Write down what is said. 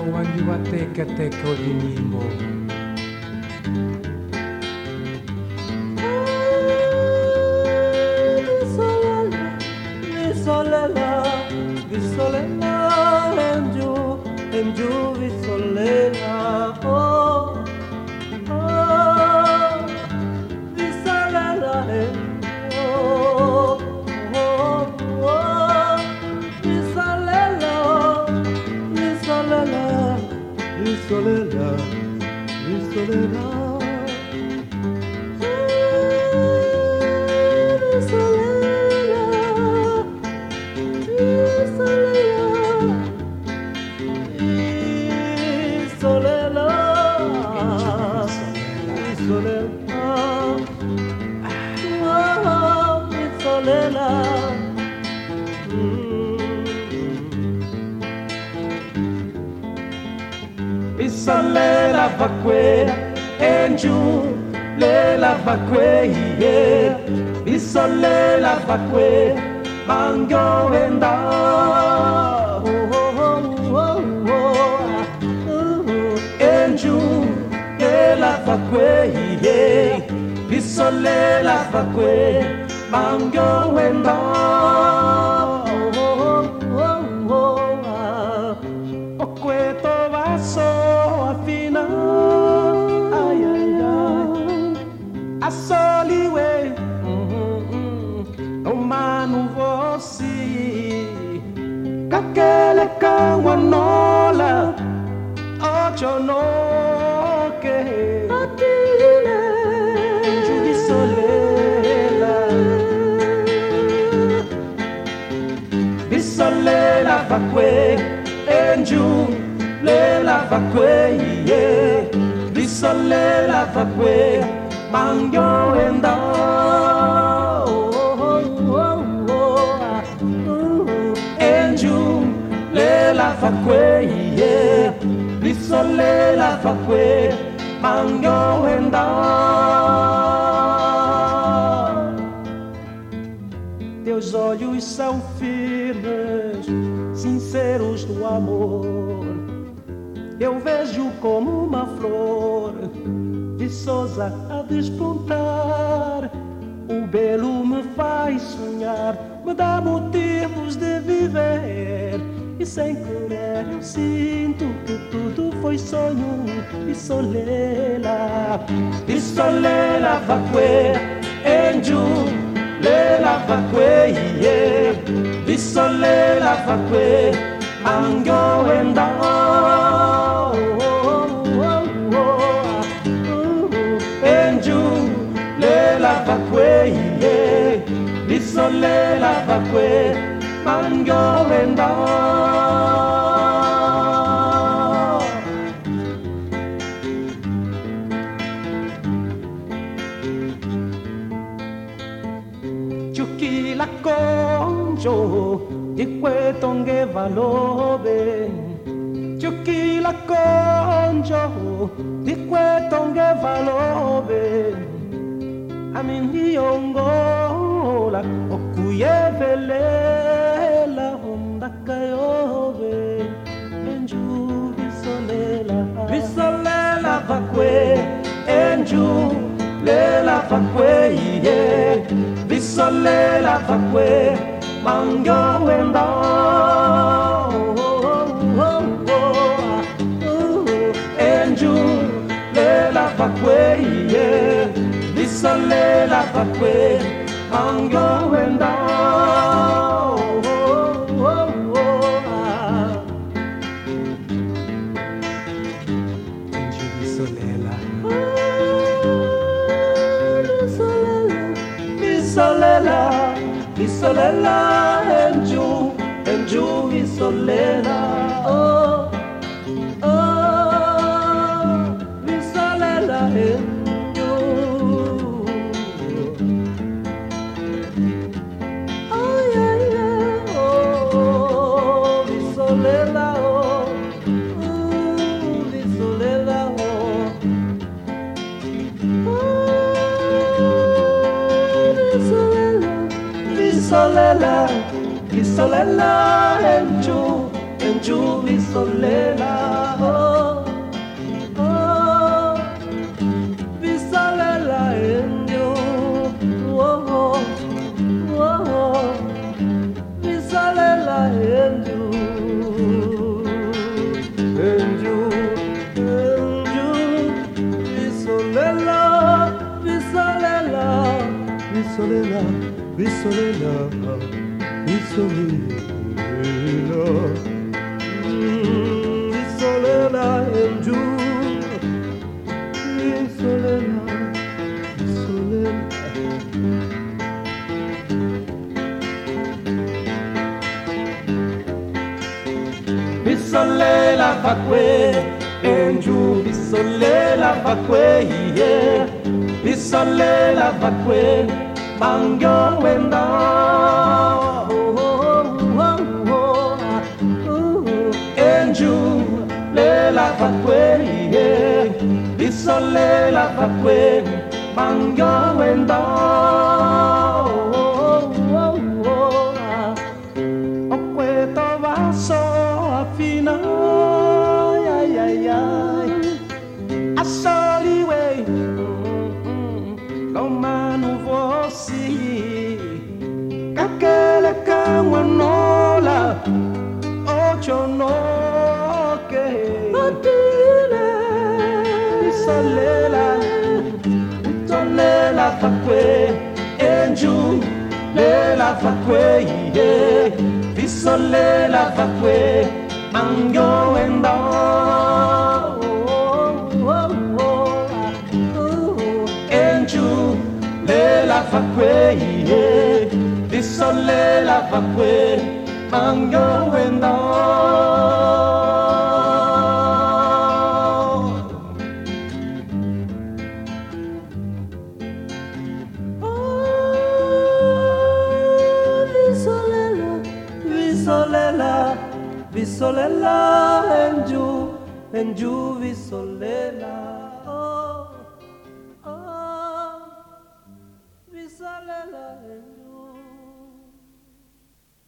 wangi wa teke teke o nyimbo. Visolela, enju, visolela, oh, oh, visolela, oh, oh, oh, visolela, visolela, visolela, visolela. Visolela vakwe, enju, lela vakwe, yeah. Visolela vakwe, mango enda. Enju, lela vakwe, yeah. Visolela vakwe, mango enda. Soliwe, o manu vosi, kakele kawanola, ocho no ke, atile, juvi solela, bisolela vakwe, enju, lela vakwe, yeah, bisolela vakwe. Mango and enju lela fakwe yeah bisolela fakwe mango and teus olhos são firmes, sinceros do amor. Eu vejo como uma flor viçosa a despontar. O belo me faz sonhar, me dá motivos de viver. E sem querer eu sinto que tudo foi sonho. Visolela, visolela vakwe, enju, lela vakwe, yeah. Visolela vakwe, mango enda. Vakwe, yeah, visolela vakwe, mango enda. Chuki la conjo, di kwe tonge valobe. Chuki la conjo, di kwe tonge valobe. Amindi ongola okuye velela honda kayobe enju visolela vakwe enju lela vakwe yeah visolela vakwe mango enda enju lela vakwe yeah visolela vakwe mango enda. Enju visolela, visolela, visolela, enju visolela, oh, oh, visolela, visolela, visolela, enju, enju visolela oh oh visolela enju oh oh oh visolela enju enju enju visolela visolela visolela visolela visolela visolela enju visolela visolela visolela vakwe enju visolela vakwe yeah visolela vakwe bangyo wenda enju lela vakwe yeah visolela vakwe bangyo wenda okweto vaso afina ay ay ay asoliwe lomanu vosi kakele kamwanola ocho no que otile visolela visolela vakwe enju lela vakwe yeah visolela vakwe mango enda enju lela vakwe yeah visolela vakwe mango enda visolela visolela enju visolela oh oh visolela enju